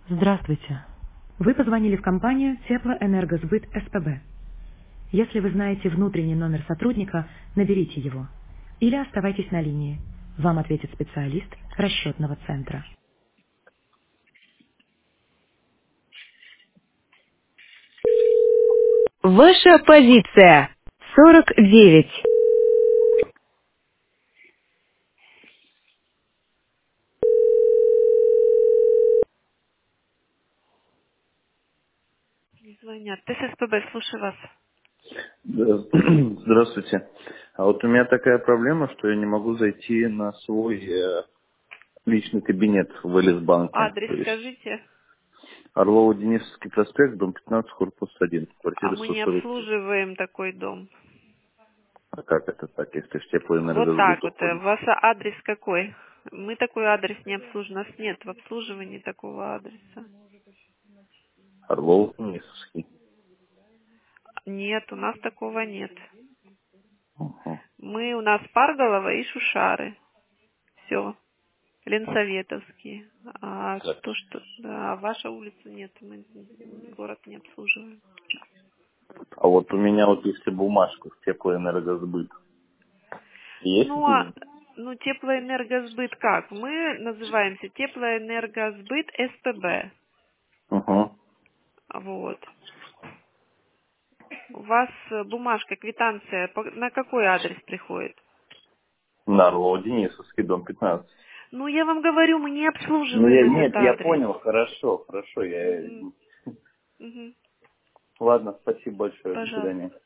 Здравствуйте. Вы позвонили в компанию Теплоэнергосбыт СПБ. Если вы знаете внутренний номер сотрудника, наберите его. Или оставайтесь на линии. Вам ответит специалист расчетного центра. Ваша позиция 49. Не звонят. ТССПБ, слушаю вас. Да, здравствуйте. А вот у меня такая проблема, что я не могу зайти на свой личный кабинет в Элисбанке. Адрес То есть скажите. Орлово-Денисовский проспект, дом 15, корпус 1, А квартира мы не 143. обслуживаем такой дом. А как это так, если в Вот теплоэнергосбыт так вот. У уходит? вас адрес какой? Мы такой адрес не обслуживаем. У нас нет в обслуживании такого адреса. Орлово-Денисовский. Нет, у нас такого нет. Угу. У нас Парголова и Шушары. Все. Ленсоветовские. А Так. то, что... Да, ваша улица нет. Мы город не обслуживаем. А вот у меня вот если бумажка в теплоэнергосбыт. Есть Ну, где-нибудь? теплоэнергосбыт как? Мы называемся теплоэнергосбыт СПБ. Угу. Вот. У вас бумажка, квитанция на какой адрес приходит? На Орлово-Денисовский, дом 15. Ну, я вам говорю, мы не Ну, обслуживаем этот нет, я адрес. понял, хорошо, Мгм. Мгм. Ладно, спасибо большое, до Пожалуйста. свидания.